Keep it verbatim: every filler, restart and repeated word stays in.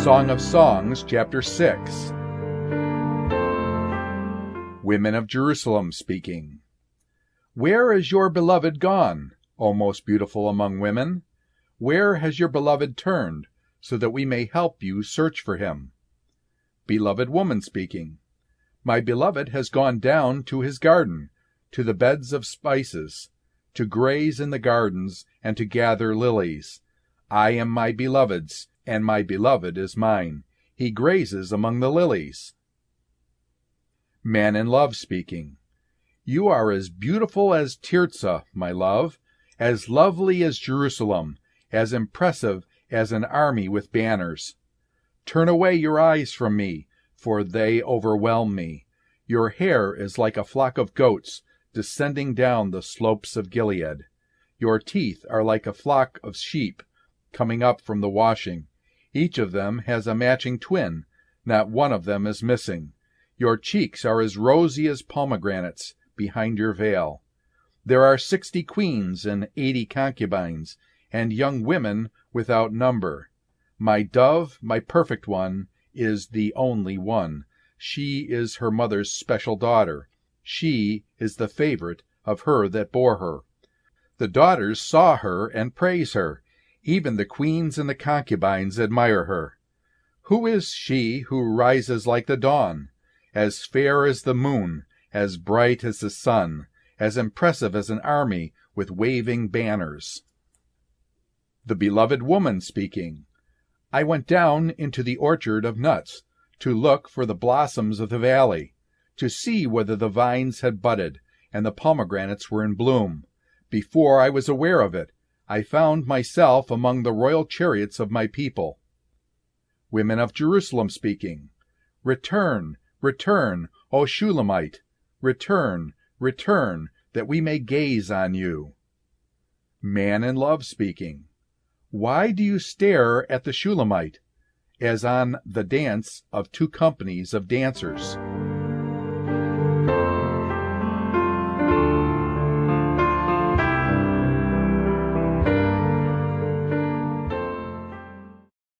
Song of Songs, chapter six. Women of Jerusalem speaking. Where is your beloved gone, O most beautiful among women? Where has your beloved turned, so that we may help you search for him? Beloved woman speaking. My beloved has gone down to his garden, to the beds of spices, to graze in the gardens, and to gather lilies. I am my beloved's, and my beloved is mine. He grazes among the lilies. Man in love speaking. You are as beautiful as Tirzah, my love, as lovely as Jerusalem, as impressive as an army with banners. Turn away your eyes from me, for they overwhelm me. Your hair is like a flock of goats descending down the slopes of Gilead. Your teeth are like a flock of sheep coming up from the washing. Each of them has a matching twin. Not one of them is missing. Your cheeks are as rosy as pomegranates behind your veil. There are sixty queens and eighty concubines, and young women without number. My dove, my perfect one, is the only one. She is her mother's special daughter. She is the favorite of her that bore her. The daughters saw her and praise her. Even the queens and the concubines admire her. Who is she who rises like the dawn, as fair as the moon, as bright as the sun, as impressive as an army with waving banners? The beloved woman speaking. I went down into the orchard of nuts, to look for the blossoms of the valley, to see whether the vines had budded, and the pomegranates were in bloom. Before I was aware of it, I found myself among the royal chariots of my people. Women of Jerusalem speaking. Return, return, O Shulamite, return, return, that we may gaze on you. Man in love speaking. Why do you stare at the Shulamite, as on the dance of two companies of dancers?